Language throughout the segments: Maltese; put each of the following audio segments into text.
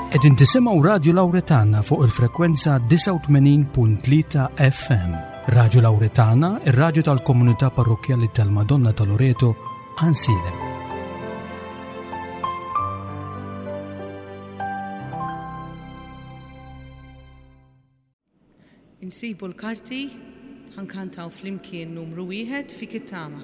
Qegħdin tisimgħu Radio Lawretana fuq il-frekwenza 89.3 FM. Radio Lawretana, ir-radju tal-Komunità Parrokjali tal-Madonna ta' Loreto, Ansilem. Insibu l-karti, ħankantaw flimkien numru 1 fi Kittama.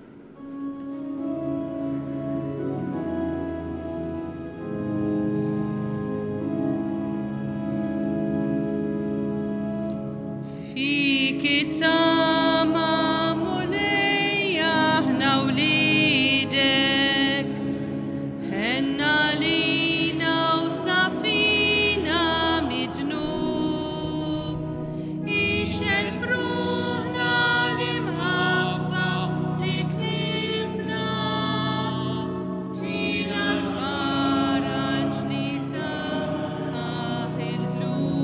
Fi Kittama mulejja ħna wlidek, ħenna lina u safina midnub, ixel fruħna l-imħabba li tlifna, tina l-faraġ li saħħaħ il-lub.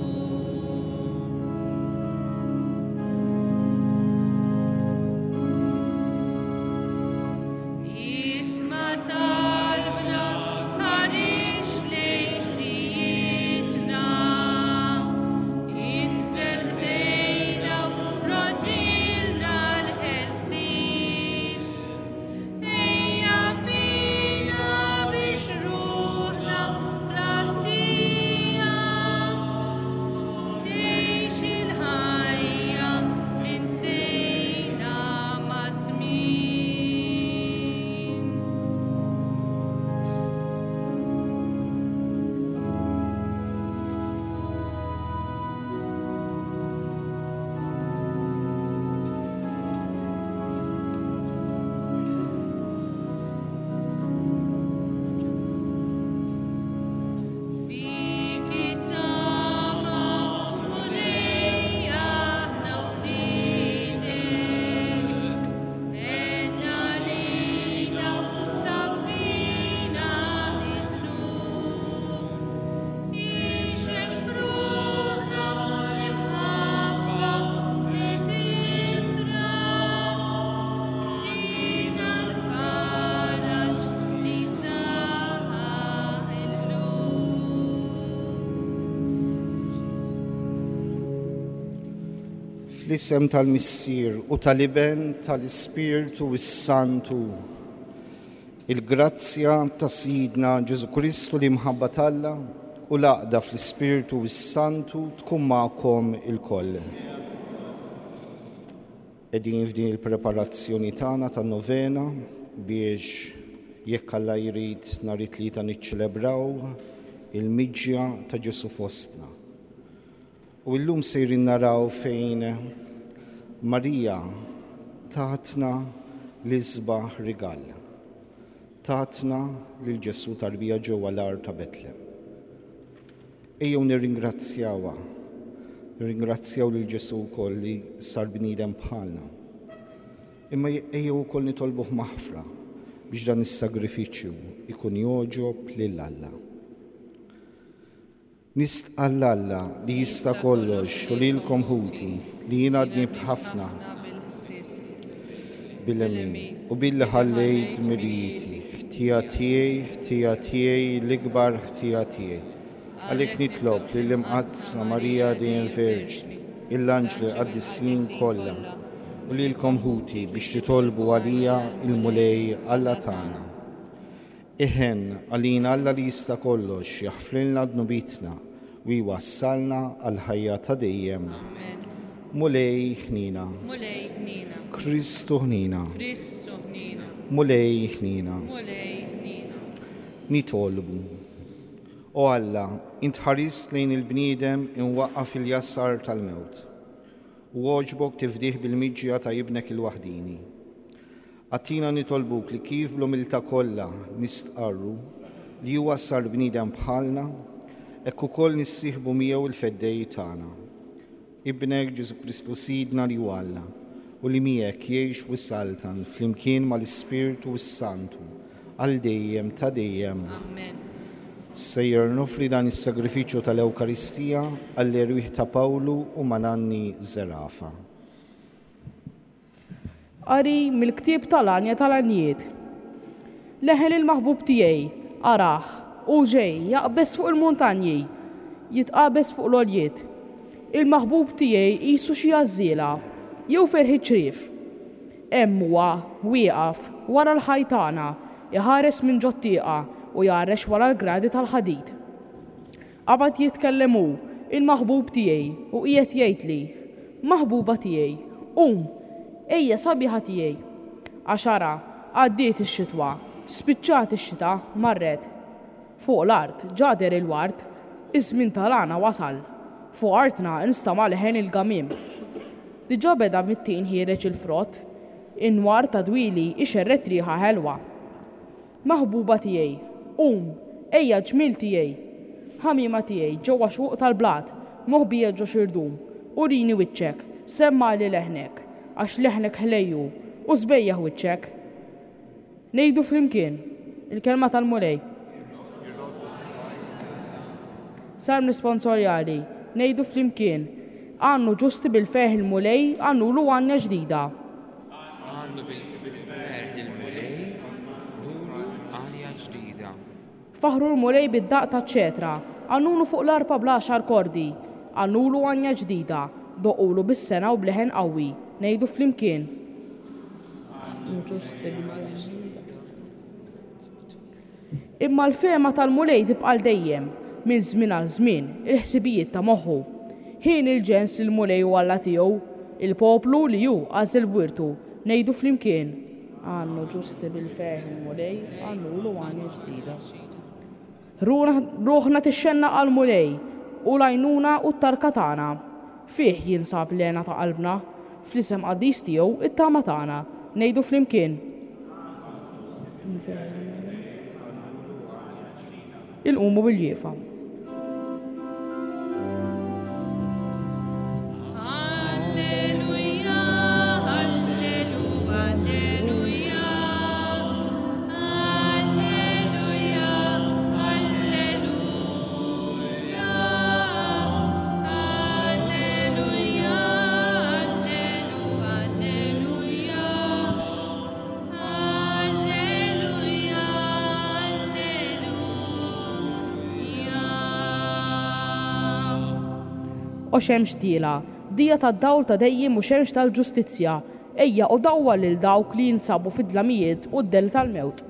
Isma talbna tħarix lejtijietna, inżel ħdejna u rodilna l-ħelsin. Ejja fina biex ruħna fl-aħtija, tgħix il-ħajja ninsejna ma' żmien. Fi Kittama mulejja ħna wlidek, ħenna lina u safina midnub, ixel fruħna l-imħabba li tifra, tina l-faraġ li saħħaħ il-lub. Fl-isem tal-Missier u tal-Iben tal-Ispirtu s-Santu, il-grazzja ta' Sidna Ġesu Kristu li mħabba Alla u l-għaqda fl-Ispirtu s-Santu tkun magħkom il-koll. Qegħdin f'din il-preparazzjoni tagħna tan-novena biex jekk Alla jrid nhar it-tlieta niċċelebraw il-miġja ta' Ġesu fostna. U llum sejrin naraw fejn Marija tatna l-isbaħ rigal. Tatna lil Ġesu tarbija ġewwa l-ar ta' Betlem. Ejjew nirringrazzjawha. Nirringrazzjaw lil Ġesu wkoll li sar bniedem bħalna. Imma ejjew ukoll nitolbuh maħfra biex dan is-sagrifiċċju ikun joġob lil Alla. Nistqal Alla li jista' kollox u lilkom ħuti li jiena dnibt ħafna bil-emin u billi ħallejt miriti ħtija tiegħi l-ikbar ħtija tiegħi. Għalhekk nitlob lill-imqazza Marija din il-Verġni, il-anġli qaddissin kollha u lilkom ħuti biex titolbu għalija il-mulej Alla tagħna. Iħen għalina Alla li jista' kollox jaħfrilna dnubitna u jwassalna għal ħajja ta' dejjem. Mulej ħnina. Mulej ħnina. Kristu ħnina. Kristu ħnina. Mulej ħnina. Mulej ħnina. Nitolbu. O Alla, int ħarist lejn il-bniedem inwaqqaf fil-jassar tal-mewt u għoġbok tifdih bil-miġja ta' ibnek il-waħdini. Għattina nitolbuk li kif bl-umilta kollha nistqarru li huwa sar bniedem bħalna, hekk ukoll nissieħbu miegħu il-feddej tagħna. Ibnek Ġesu Kristu Sidna li hu Alla u li miegħek jgħix u saltan flimkien mal-Ispirtu s-Santu għal dejjem ta' dejjem. Amen. Sejjer nofri dan is-sagrifiċċju tal-Ewkaristija għall-erwieħ ta' Pawlu u Mananni Zerafa. Qari mill-ktieb tal-Anja tal-Anjiet. Leħen il-maħbub tiegħi araħ u u ġej jaqbes fuq il-montanji, jitqabes fuq l-oljiet. Il-maħbub tiegħi qisu xi għażiela jew ferħi ċrief. Hemm huwa wieqaf wara l-ħajtana, iħares minn ġottieqa u jarex wara l-gradi tal-ħadid. Qabad jitkellem hu il-maħbub tiegħi u qiegħed jgħidli: Maħbuba tiegħi, ejja sabiħa tiegħi. Għaxara għaddiet ix-xitwa, spiċċat ix-xita marret. Fuq l-art ġader il-wart, iż-żmien tal-għana wasal. Fuq artna instama' leħen il-gamim. Diġà beda mit-tin ħireġ il-frott, in-nwar ta' dwili ixerret riħa ħelwa. Maħbuba tiegħi, ejja ġmil tiegħi. Ħamima tiegħi ġewwa xuq tal-blat, moħbija ġo xirdum, urini wiċċek, semma li leħnek, għax leħnek ħlejju, u żbejjaħ wiċċek. Ngħidu flimkien il-kelma tal-mulej. Sar nisponsorjali, ngħidu flimkien, għannu ġusti bil-feħ il-mulej, għannu lu għanja ġdida. Għannu bil-feħ il-mulej, nulu għanja ġdida. Faħru l-mulej bid-daq ta' ċetra, għannulu fuq l-arpa bla kordi, għannulu għanja ġdida, doqulu bis-sena u bleħen qawwi, ngħidu flimkien. Imma l-fema tal-mulej tibqal dejjem, minn żmien għal żmien, il-ħsibijiet ta' moħħu. Ħin il-ġens li l-mulej u Alla tiegħu, il-poplu li ju għażel wirtu, ngħidu flimkien. Għannu ġusti bil-feħ il-mulej, għannu lu għanja ġdida. Ruħna tixxenna għal-mulej u lajnuna u t-tarka tagħna. Fih jinsab lena ta' qalbna, fl-isem qaddis tiegħu it-tama tagħna, ngħidu flimkien. Il-qumu bil-jiefa. O xemx tila, dija ta' dawl ta' dejjem u xemx tal-ġustizzja, ejja u dawwa lil dawk li jinsabu fid-dlamijiet u d-del tal-mewt.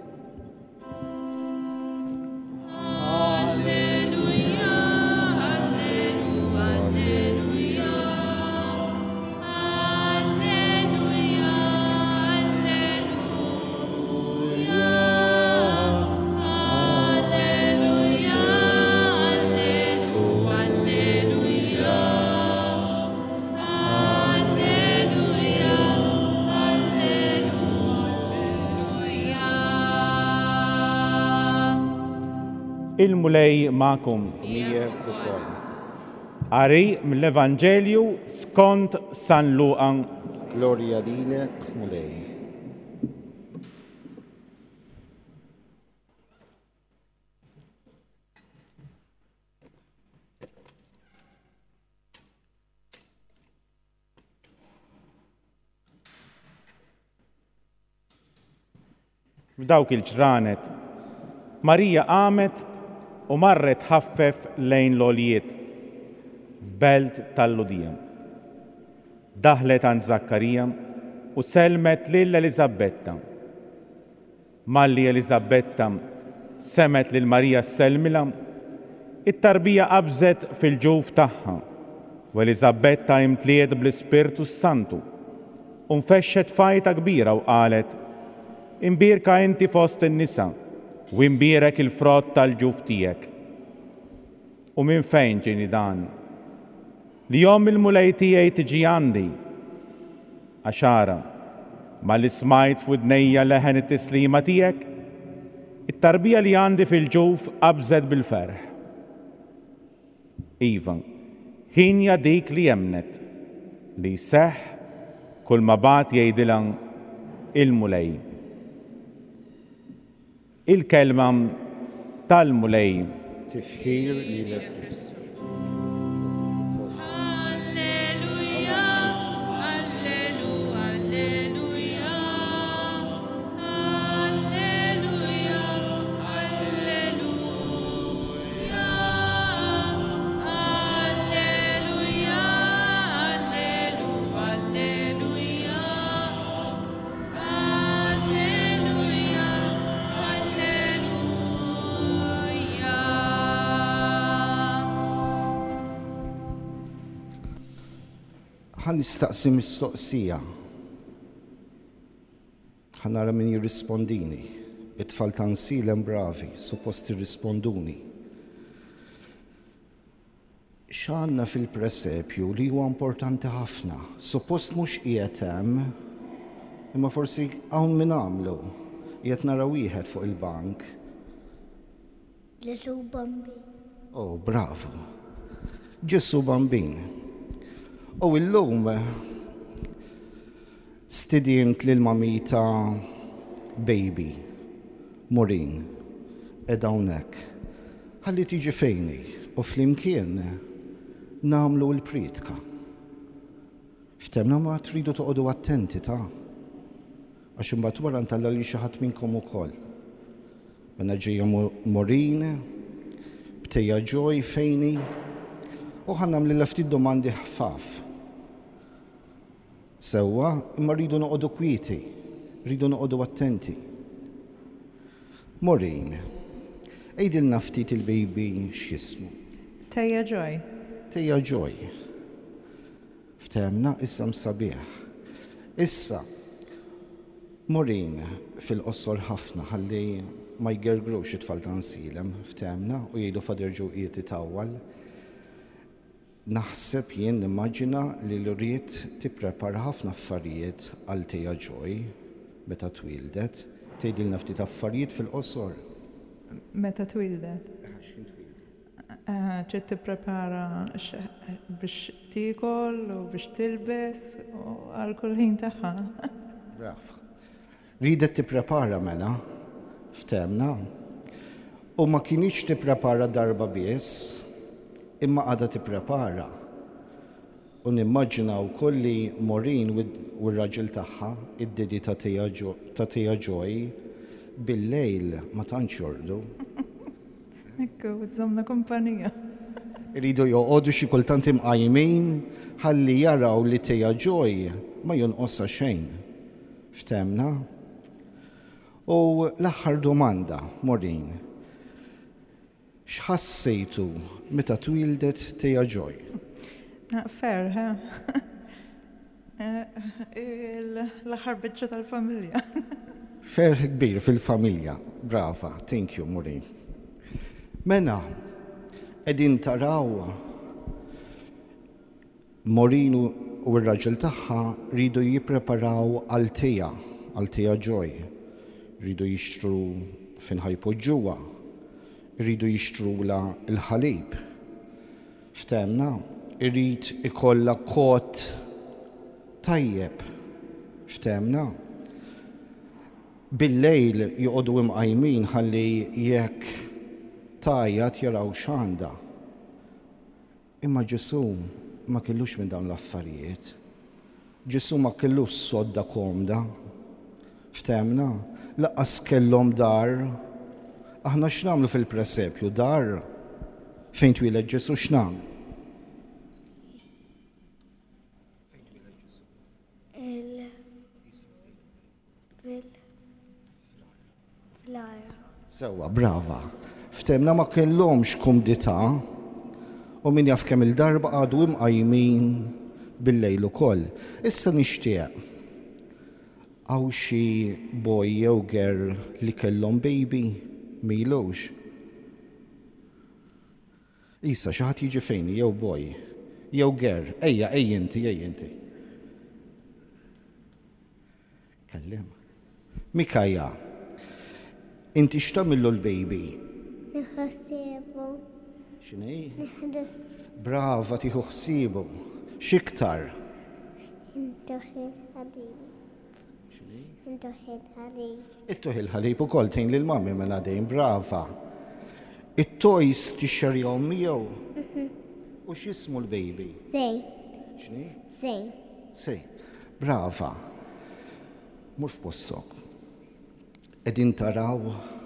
Il-mulej ma'kum. Mijek ukoll. Qari mill-Evanġelju skont San Luqa. Glorja lilek, mulej. F'dawk il-ġranet, Marija qamet u marret ħaffef lejn l-oljiet f'belt tal-Ludija. Daħlet għand Zakkarija u selmet lil Eliżabetta. Malli Eliżabetta semet lil Marija s-selmila, it-tarbija qabżet fil-ġuf tagħha u Eliżabetta imtliet bl-Ispirtu Santu u nfexxet fajta kbira u qalet: Imbirka inti fost in-nisa u imbierek il-frott tal-ġuf tiegħek. U minn fejn ġieni dan? Li jom il-mulej tiegħi tiġi għandi. Għaxara, ma li smajt f'udnejja leħen it-tislima tiegħek, it-tarbija li għandi fil-ġuf qabżet bil-ferħ. Iva, ħinja dik li jemnet, li seħ kull ma bat jgħidilha il-mulej. Il-kelma tal-mulej. Tifħir lilek Kristus. ħan nistaqsi mistoqsija. Ħan nara min jirrispondini. It-tfal ta' Nsilem bravi, suppost jirrisponduni. X'għandna fil-presepju li huwa importanti ħafna, suppost mhux qiegħed hemm, imma forsi hawn min għamlu. Qiegħed nara wieħed fuq il-bank. Ġesu Bambin. Oh, bravo. Ġesu Bambin. U illum student lil mamita baby, Maureen, edha hawnhekk. Ħalli tiġi fejni u flimkien nagħmlu l-pritka. X'temna ma tridu toqgħodu attenti ta' għax imbagħad wara ntalla li xi ħadd minnkom ukoll. Mela ġejja Maureen, btejja Joy fejni u ħannam li ftit domandi ħfaf. Sewwa, imma rridu noqogħdu kwieti, rridu noqogħdu attenti. Maureen, ejdilna ftit il-baby x'jismu. Tejja Joy. Tejja Joy. Ftemna issa msabiħ. Issa, Maureen fil-qossor ħafna ħalli ma jgergrux it-tfal ta' Nsilem, ftemna, u jgħidu fader ġewqiet itawwal. Naħseb jien nimmaġina li l-uriet tipprepara ħafna affarijiet għal Tejja Joy meta twildet, tgħidilna ftit affarijiet fil-qosor. Meta twildet? ċed tipprepara biex tiekol u biex tilbes u għal kull ħin tagħha. Braf. Ridet tipprepara mela, ftemna, u ma kienx tipprepara darba biss, imma għadha tipprepara. U nimmaġina wkoll li Maureen u r-raġel tagħha, id-dedi ta' Tejja Joy, bil-lejl ma tantx jordu. Ekku, żommna kumpanija. Iridu joqogħdu xi kultant imqajmin ħalli jaraw li Tejja Joy ma jonqosha xejn. Ftemna? U l-aħħar domanda, Maureen. X'ħassejtu meta twildet Tejja Joy? Fair, ha? L-aħħar biċċa tal-familja. Fair kbir fil-familja. Brava, thank you, Maureen. Mena, qegħdin taraw Maureen u r-raġel tagħha ridu jippreparaw għal Tejja Joy. Ridu jixtru fejn ħajpoġġuha. Rridu jixtrula l-ħalib. Ftemna, irrid ikollha kot tajjeb. Ftemna. Bil-lejl joqogħdu imqajmin ħalli jekk tajjat jaraw x'għandha. Imma Ġesu ma kellux minn dawn l-affarijiet. Ġesu ma kellux sodda komda. Ftemna, laqqas kellhom dar. Aħna x'namlu fil-presepju, dar fejn twiled Ġesu x'namlu? Sewwa, brava. Ftemna ma kellhomx kumdità u min jaf kemm il-darba għadu imqajmin bil-lejl ukoll. Issa nixtieq hawn xi boy jew girl li kellhom baby milux. Issa xi ħadd jiġi fejni jew boy, jew girl, ejja inti. Kellim. Mikajja, inti x'tagħmillu l-baby? Nħassibu. X'inhi? Nħadas. Brava tieħu ħsiebu. X'iktar? Intuħi l-ħalib. Intuħi l-ħalib. Ittuħi l-ħalib ukoll tgħin lill-mammi mela dejjem brava. It-toys tixxerjhom miegħu. U x'ismu l-baby? Zejn. X'inhi? Zejn. Sej. Brava. Mhux f'postok. Qegħdin taraw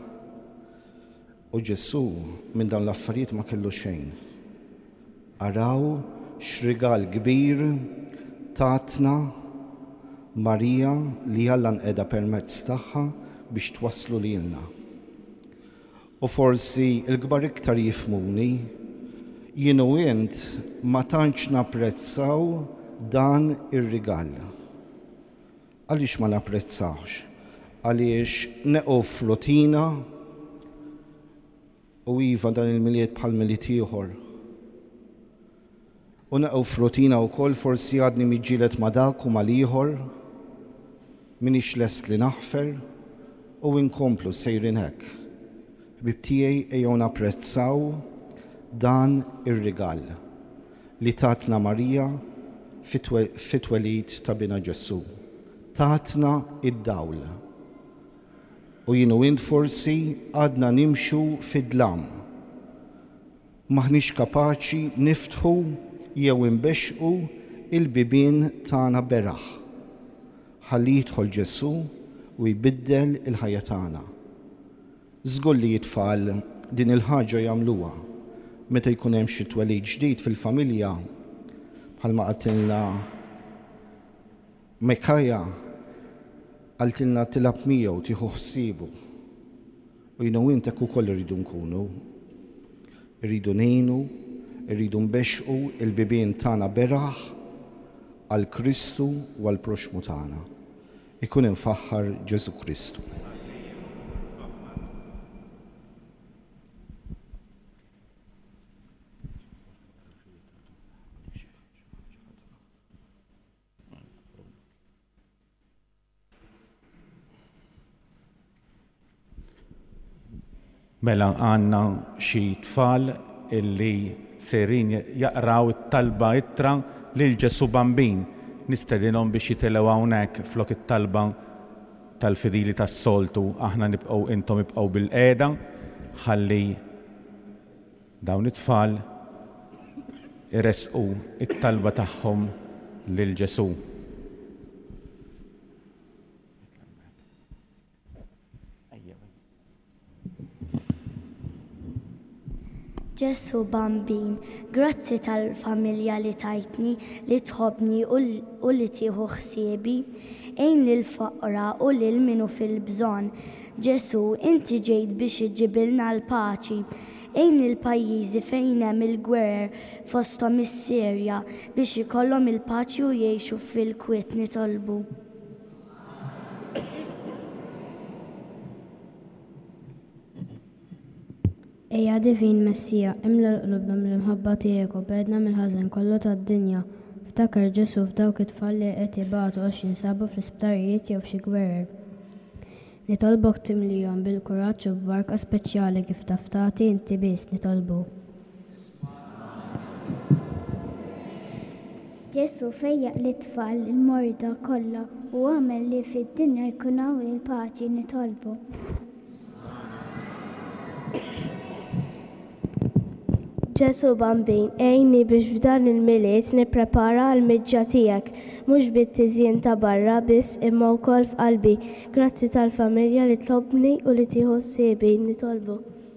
u Ġesu minn dawn l-affarijiet ma kellu xejn. Araw x'rigal kbir tatna Marija li Alla nqeda permezz tagħha biex twasslu lilna. U forsi l-kbar iktar jifmuni jien u int ma tantx napprezzaw dan ir-rigal. Għaliex ma napprezzawx? Għaliex neqgħu f'rutina u iva dan il-miliet bħal miliet ieħor. U neqgħu f'rutina wkoll forsi għadni miġġielet ma' dak u mal-ieħor minix lest li naħfer u inkomplu sejrin hekk. Ħbib tiegħi ejjew napprezzaw dan ir-rigal li tatna Marija fit-twelid ta' bina Ġesu. Tatna id-dawl. U jienu int forsi għadna nimxu fid-dlam. Maħniex kapaċi niftħu jew imbexqu il-bibien tagħna beraħ. Ħalli jidħol Ġesu u jbiddel il-ħajja tagħna. Żgur li jitfal din il-ħaġa jagħmluha meta jkun hemm xi twelid ġdid fil-familja bħalma qaltilna Mekkaja għaltilna tilab miegħu tieħu ħsiebu. U jienu int hekk ukoll irridu nkunu. Irridu ngħinu, irridu nbexqu il-bibien tagħna beraħ għal Kristu u għal proxmu tagħna. Ikun infaħħar Ġesu Kristu. Mela għandna xi tfal illi serin jaqraw it-talba ittra lil Ġesu Bambin. Nistedinhom biex jitilgħu hawnhekk flok it-talba tal-fidili tas-soltu. Aħna nibqgħu intom ibqgħu bil-qiegħda ħalli dawn it-tfal iresqu it-talba tagħhom lil Ġesu. Ġesu Bambin, grazzi tal-familja li tajtni, li tħobni u li tieħu ħsiebi, ejn lil-faqra u lil minu fil-bżonn. Ġesu, inti ġejt biex iġibilna l-paċi, ejn il-pajjiżi fejn hemm il-gwerer fosthom is-Sirja biex ikollhom il-paċi u jgħixu fil-kwiet nitolbu. Ejja Divin Messija, imla l-qlubna mill-imħabba tiegħek u bedna mill-ħażen kollu tad-dinja. Ftakar Ġesu f'dawk it-tfal li qed ibatu għax jinsabu fl-isptarijiet jew f'xi gwerer. Nitolbok timlihom bil-kuraġġ u b'barka speċjali kif taf tagħti inti biss nitolbu. Ġesu fejjaq l-tfal il-morda kollha u għamel li fid-dinja jkun hawn il-paċi nitolbu. Ġesu Bambin, ejni biex f'dan il-miliet nipprepara l-miġġa tiegħek, mhux bit-tiżjien ta' barra biss imma wkoll f'qalbi. Grazzi tal-familja li tlobni u li tieħu ħsiebi nitolbu.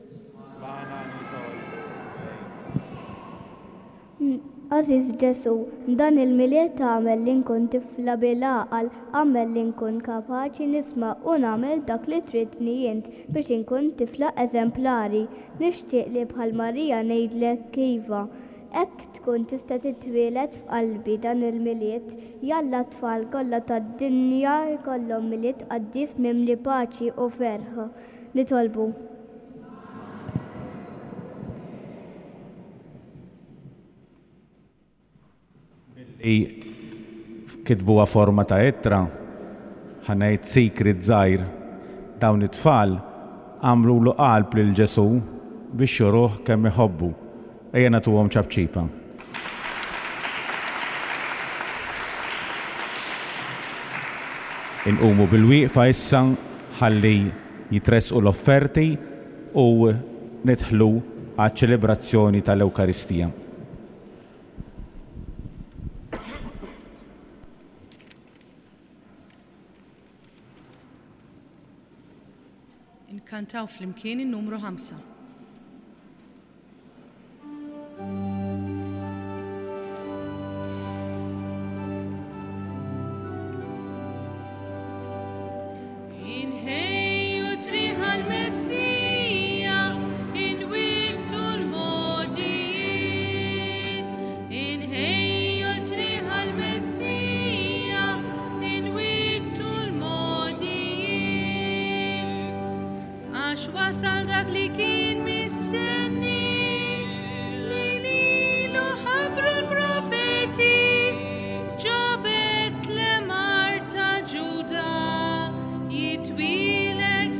Aziz Ġesu, dan il-miliet tagħmel li nkun tifla bil-għaqal, għamel li nkun kapaċi nisma' u nagħmel dak li tridni int biex inkun tifla eżemplari. Nixtieq li bħal Marija ngħidlek iva. Hekk tkun tista' titwieled f'qalbi dan il-miliet, jalla t-tfal kollha tad-dinja jkollhom miliet qaddis mimli paċi u ferħ. Nitolbu. Kitbuha forma ta' ittra, ħanejt secret żgħir, dawn it-tfal għamlu qalb lil Ġesu biex juruh kemm iħobbu. Ejja nagħtuhom ċabċipa. Inqumu bil-wieqfa issa ħalli jitresqu l-offerti u nidħlu għaċ-ċelebrazzjoni tal-Ewkaristija. Kantaw fl-imkien in-numru 5. Inħejju triħa l-Messija għax wasal dak li kien mistenni li lilu ħabru l-profeti ġobet l-mar ta' Ġuda jitwilet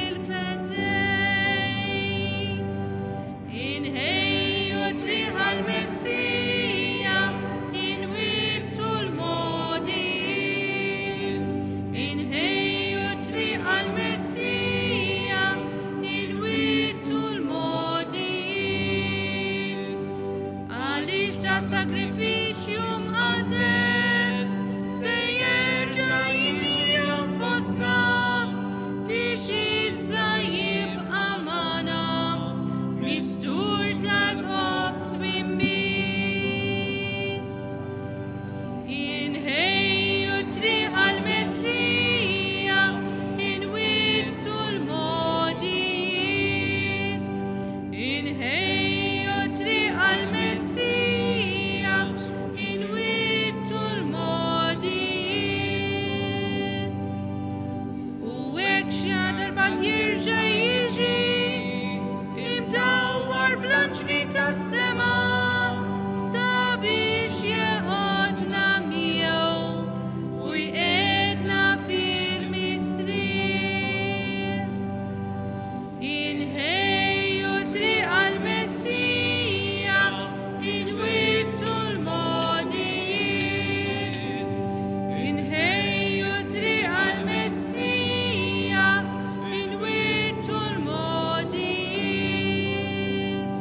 il-fetej inħejju triq għal-Messija inwittu l-modijiet inħejju triq għal-Messija inwittu l-modijiet għaliex ta' sagrifiċju mqaddes se jerġa' jiġi fostna biex issa jibqa' magħna mistur ta' tħobb swimmiet. Inħejju triq għal-Messija inwittu l-modijiet. Inħejju triq għal-Messija inwittu l-modijiet. U hekk xi darba jerġa' jiġi imdawwar bl-anġli tas-sema sabiex jeħodna miegħu u jqiegħdna fil-mistrieħ. Inħejju triq għal-Messija inwittu l-modijiet. Inħejju triq għal-Messija inwittu l-modijiet.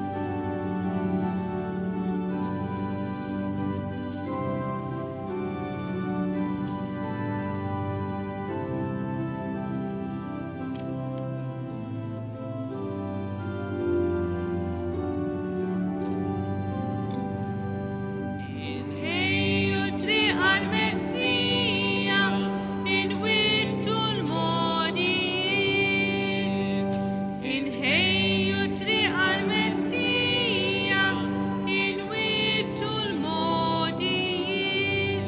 Inħejju triq għal-Messija inwittu l-modijiet. Inħejju triq għal-Messija inwittu l-modijiet.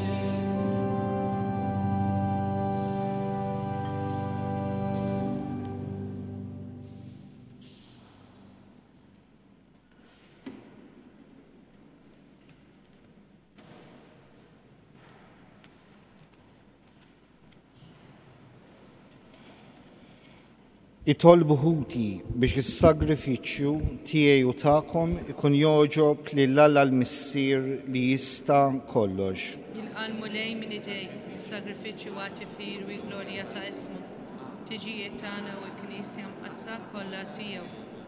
Itolbu ħuti biex is-sagrifiċċju tiegħi u tagħkom ikun joġob lill-Alla l-Missier li jista' kollox. Jilqalmu lejn minn idej is-sagrifiċċju għat-tifir u l-glorja ta' ismu. Tiġijiet tagħna u l-Knisja mqassar kollha tiegħu.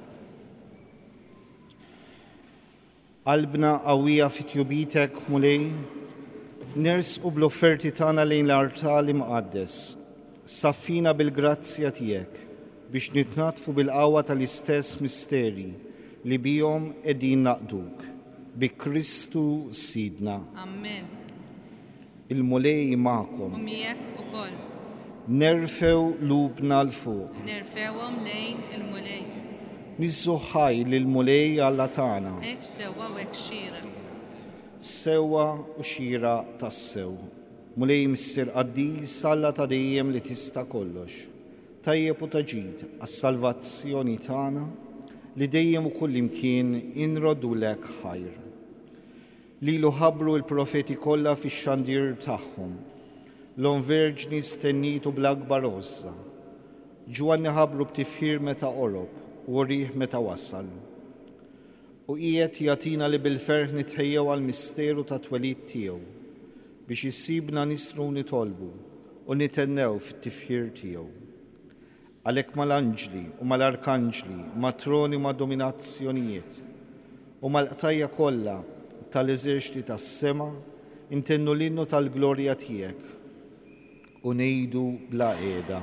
Qalbna qawwija fit-tjubitek mulej, nersqu bl-offerti tagħna lejn l-artal imqaddes. Saffina bil-grazzja tiegħek biex nitnatfu bil-qawwa tal-istess misteri li bihom qegħdin naqduk bi Kristu Sidna. Amen. Il-mulej U magħkom. miegħek ukoll. Nerfew lubna l-fuq. Nerfewhom lejn il-mulej. Nizzu ħaj lill-mulej Alla tagħna. Hekk sewwa u hekk xira. Sewwa u xira tas-sew. Mulej Missier qaddis Alla ta' dejjem li tista' kollox. Tajjeb u taġid għas-salvazzjoni tagħna li dejjem u kullimkien inrodulek ħajr. Lilu ħabbru l-profeti kollha fix-xandir tagħhom. L-on verġni stennitu bl-akbar għozza. Ġwanni ħabbru b'tifħir meta qorob u rieħ meta wasal. U qiegħed jagħtina li bil-ferħ nitħejjew għall-misteru ta' twelid tiegħu biex issibna nisru nitolbu u nitennew fit-tifħir tiegħu. Għalhekk mal-anġli u mal-arkanġli, matroni ma' dominazzjonijiet u mal-qtajja kollha tal-eżerċiti tas-sema intennu l-innu tal-glorja tiegħek u ngħidu bla qiegħda.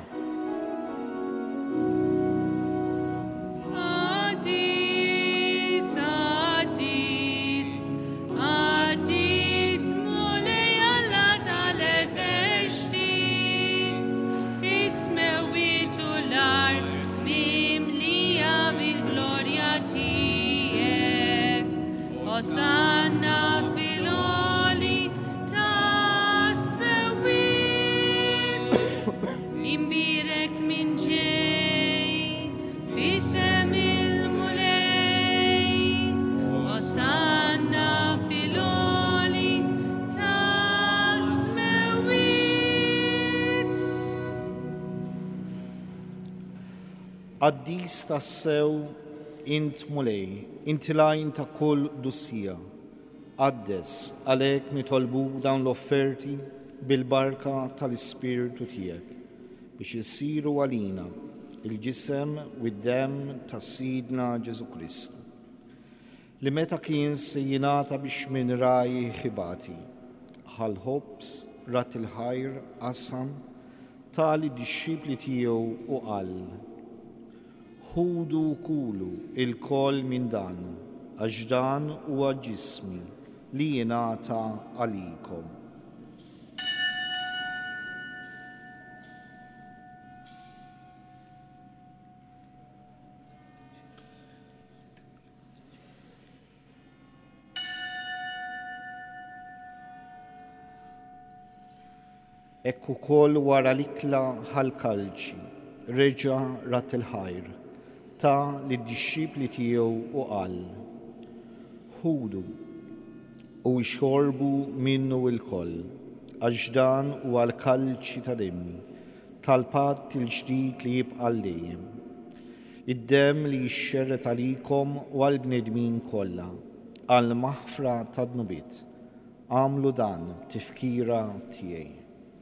Hosanna fil-oli tasbewwim, imbi Qaddis tassew int mulej, inti lajn ta' kull dussija. Qaddes għalhekk nitolbu dawn l-offerti bil-barka tal-Ispiritu tiegħek biex isiru għalina il-ġisem u d-demm ta' Sidna Ġesu Kristu. Li meta kien se jingħata biex minn raj ħibati, ħal-ħobs rat il-ħajr qasam tali dixxipli tiegħu u qal: ħudu kulu il-koll minn dan, għax dan huwa ġismi li jingħata għalikom. Ekku kol wara l-ikla ħal-kalċi, reġa rat il-ħajr, ta' li d-dixxipli tiegħu u qal: ħudu u xorbu minnu il-koll, għax dan huwa l-kalċi ta' demmi, tal-patt il-ġdid li jibqa' dejjem. Id-demm li jixxerret għalikom u għall-bnedmin kollha, għall-maħfra tad-nubiet. Għamlu dan tifkira tiegħi.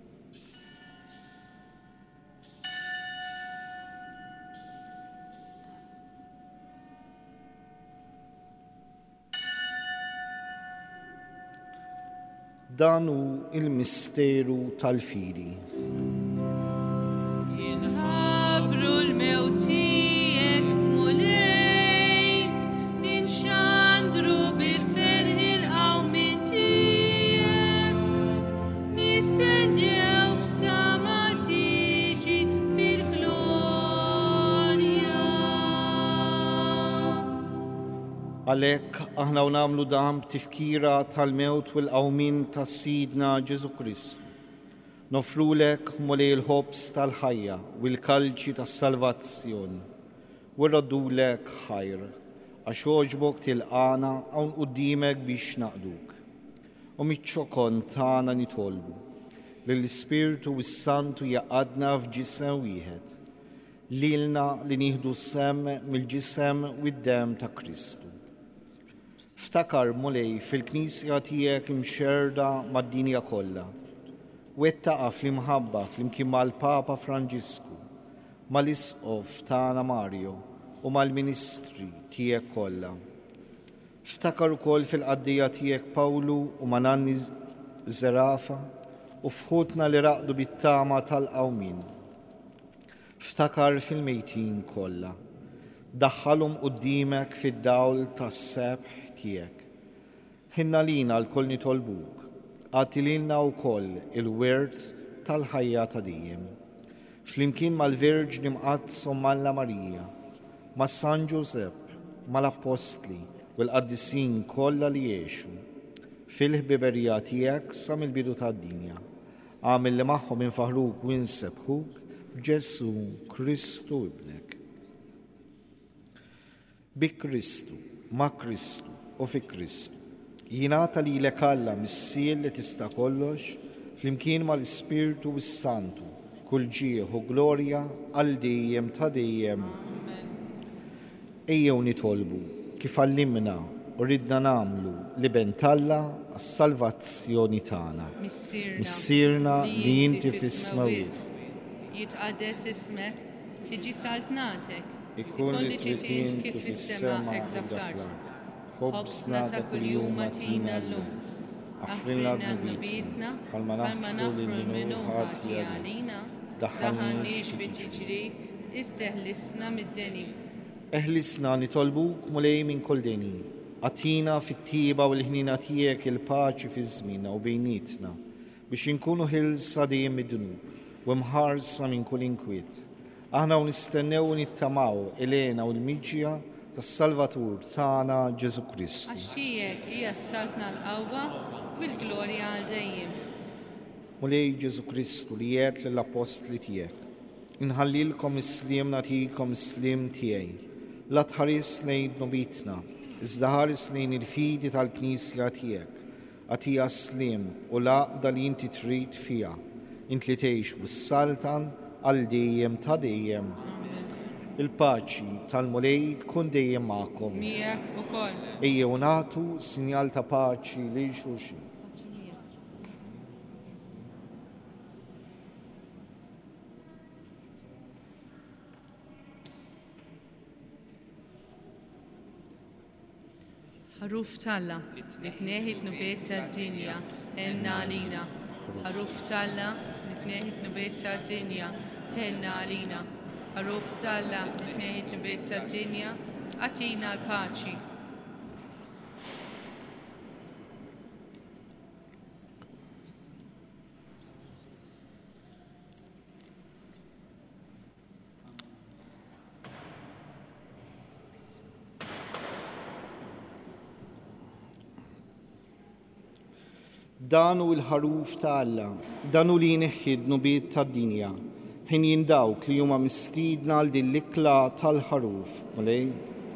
Dan hu il-misteru tal-fidi. Jinħabru l-mewtijek mulej, inxandru bil-ferħi l-qawmin tijek, nistennew sama tiġi fil-glorja. Għalhekk aħna nagħmlu dan b'tifkira tal-mewt u l-qawmin tas Sidna Ġesu Kristu. Nofrulek mulej il-ħobs tal-ħajja u l-kalċi tas-salvazzjoni u rraddulek ħajr għax għoġbok tilqana hawn quddiemek biex naqduk. U miċ-ċokon tagħna nitolbu li l-Ispiritu s-Santu jaqadna f'ġisem wieħed, lilna li nieħdu sem mill-ġisem u d-demm ta' Kristu. Ftakar mulej fil-Knisja tiegħek imxerda mad-dinja kollha. Wettaqa fl-imħabba flimkien mal-Papa Franġisku, mal-Isqof tagħna Mario u mal-Ministri tiegħek kollha. Ftakar ukoll fil-qaddija tiegħek Pawlu u ma' Nanni Zerafa u fħutna li raqdu bit-tama tal-qawmin. Ftakar fil-mejtin kollha. Daħħalhom quddiemek fid-dawl tas-sebħ tiegħek. Ħinna lina l-koll nitolbuk, għatililna wkoll il-wirt tal-ħajja ta' dejjem. Flimkien mal-Verġni Mqadsa Malla Marija, ma' San Ġusepp, mal-Apostli u l-qaddisin kollha li jgħixu fil-ħbiberija tiegħek sa mill-bidu tad-dinja. Għamil li magħhom infaħruk u nsebħuk b'Ġesu Kristu ibnek. Bi Kristu, ma' Kristu u fi Kristu. Jingħata lilek Alla missier li tista' kollox, flimkien mal-Ispiritu s-Santu, kull ġieħ u glorja għal dejjem ta' dejjem. Ejjew nitolbu kif għallimna u ridna nagħmlu li bentalla għas-salvazzjoni tagħna. Missierna li inti fis-smawiet. Jitqaddes ismek, tiġi saltnatek. Ikun li trid kif fis-sema hekk fl-ard. Ħobsna ta' kuljum atina llum. Aħfrilna d-nubitna, bħalma naħfru l-minu ħati għalina, daħħalniex biċ-ġri, isteħlisna mid-deni. Eħlisna nitolbuk mulej minn kol deni. Atina fit-tiba u l-ħnina tiegħek il-paċi fi żmienna u bejnietna biex inkunu ħilsa dejjem mid-dunub u mħarsa minn kull inkwiet. Aħna nistennew u nittamaw Elena u l-miġja tas-Salvatur tagħna Ġesu Kristu. Għaxijek hija s-saltna l-qawwa u l-glorja għal dejjem. Mulej Ġesu Kristu li jgħid lill-apostli tiegħek. Inħallilkom is-sliem nagħtikom is-sliem tiegħi. La tħares lejn nobitna, iżda ħares lejn il-fidi tal-Knisja tiegħek. Għatija sliem u laqda li inti trid fiha. Int li tgħix bis-saltan għal dejjem ta' dejjem. Il-paċi tal-Mulej tkun dejjem magħkom. Miegħek ukoll. Ejjew nagħtu sinjal ta' paċi lil xulxin. Ħaruf Talla li tneħħi t-nubiet tad-dinja ħenna għalina. Ħaruf Talla li tneħħi t-nubiet tad-dinja ħenna għalina. Ħaruf Talla li tneħħi t-nubiet tad-dinja għatina l-paċi. Danu il-ħaruf ta' Alla, danu li jneħħi d-nubiet tad-dinja, ħin jindawk li huma mistiedna għal din l-ikla tal-ħaruf. Mulej?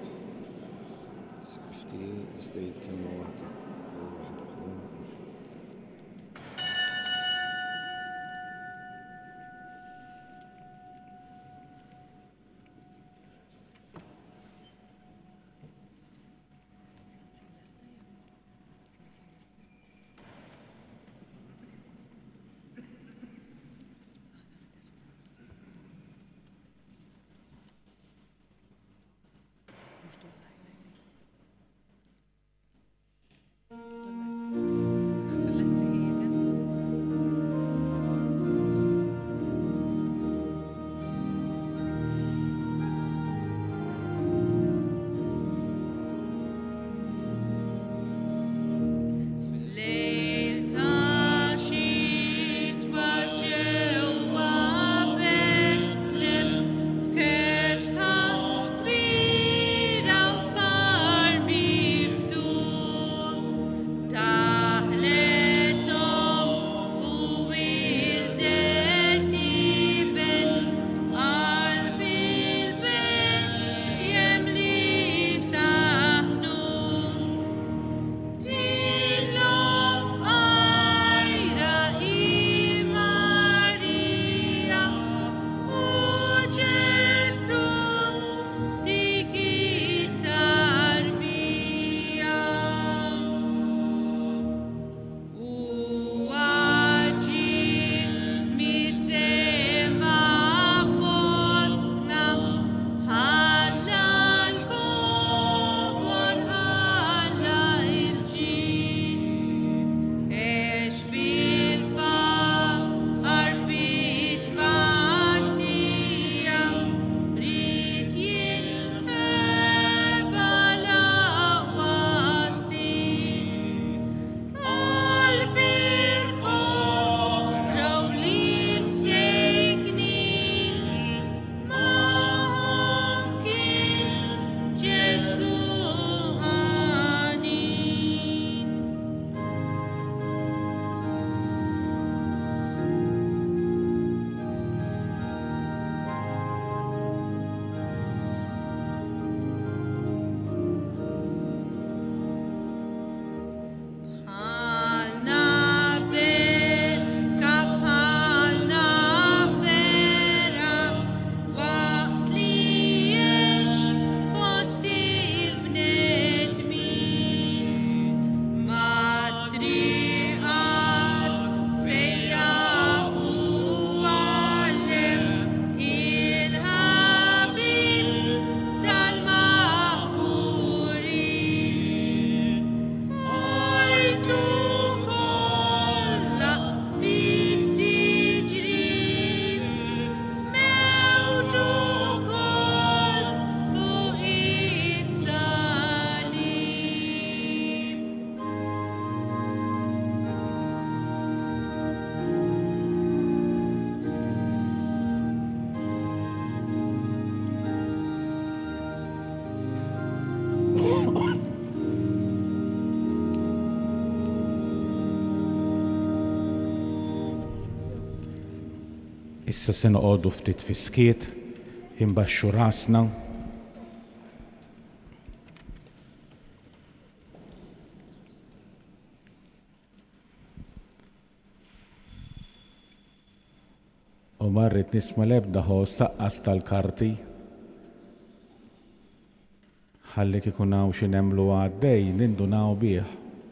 Issa se noqogħdu ftit fiskiet, imbaxxu rasna. U marrit nisma' l-ebda saqqas tal-karti ħalli kikun hawn xi nemlu għaddej nindunaw bih.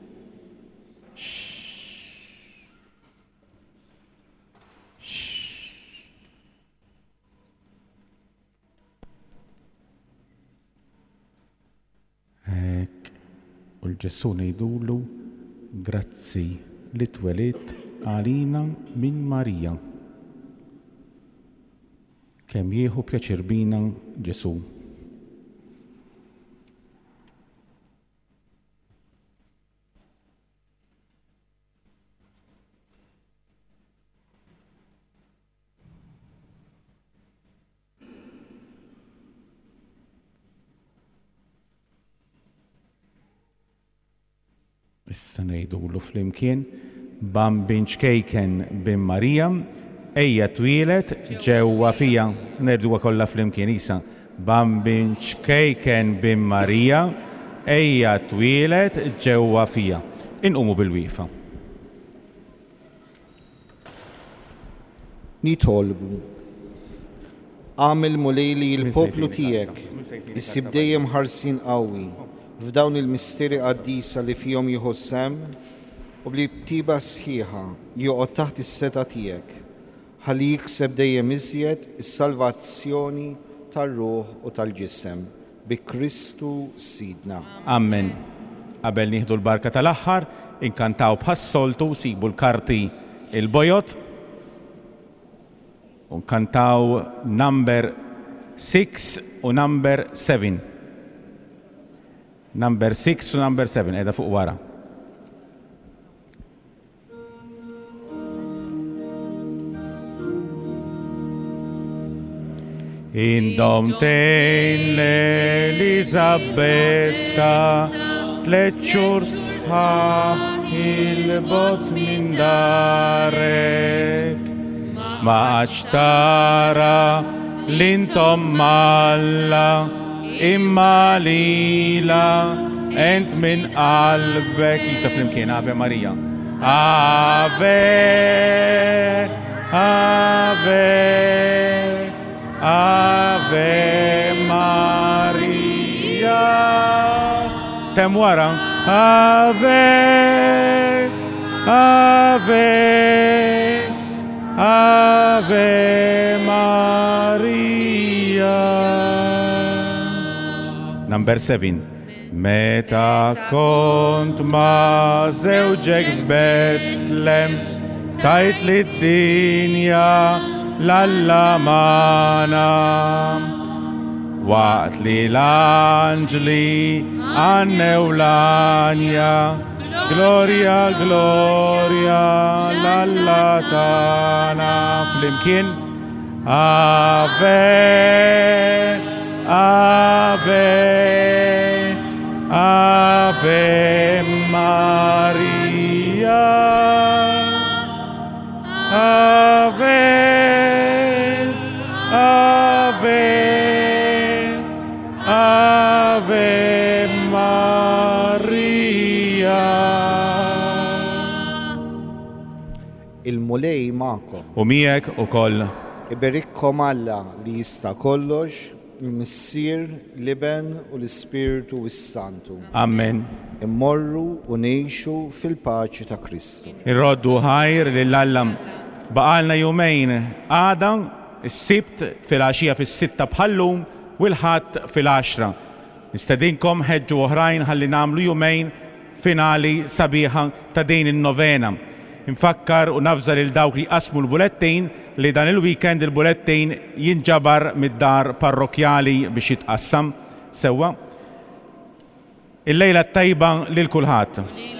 U l-Ġessu ngħidulu grazzi li twelidt għalina minn Marija. Kemm jieħu pjaċir bina Ġesu. Issa ngħidulu flimkien bambin xkejken bin Marija, ejja twilet ġewwa fija. Nerduha kollha flimkien isa. Bambin xkejken bin Marija, ejja twilet ġewwa fija. Inqumu bil-wieqfa. Nitolbu. Għamil mulejli l-poplu tiegħek, issib dejjem ħarsin qawwi f'dawn il-misteri qaddisa li fihom jieħu sem u bli btiba sħiħa joqgħod taħt is-seta tiegħek ħalli jikseb dejjem iżjed is-salvazzjoni tar-ruħ u tal-ġisem bi Kristu Sidna. Amen. Qabel nieħdu l-barka tal-aħħar, inkantaw bħas-soltu sibu l-karti il-bojot u nkantaw number 6 u number 7. Number 6 u number 7, edha fuq wara. Indomtejn l-Elisabetta, 3 xhur sħaħ il-bot minn darek. Ma tara l-intom malla imma lila ent min qalbek. Isa flimkien Ave Marija. Ave, Ave, Ave Maria. Tem wara. Ave, Ave, Ave Maria. Number 7. Meta kont ma żewġek f'Betlem, tajt li d-dinja l-allamana. Waqt li l-anġli għannew l-anja, gloria, gloria l-allatana. Flimkien, Ave, Ave, Ave Maria, Ave, Ave, Ave Maria. Il-mulej ma'kom. U miegħek ukoll. Iberikkom Alla li jista' kollox, il-Missier, l-Iben u l-Ispiritu u s-Santu. Amen. Immorru u ngħixu fil-paċi ta' Kristu. Irroddu ħajr lill-Alla. Baqalna jumejn għada, is-sibt fil-għaxija fis-sitta bħallum u l-ħadd fil-10. Nistedinkom ħeġġu oħrajn ħalli nagħmlu jumejn finali sabiħa ta' din in-novena. Infakkar u nafżar il-dawk li qasmu l-bulettin li dan il-weekend il-bulettin jinġabar mid-dar parrokjali biex jitqassam sewwa. Il-lejla tajba lil kulħadd.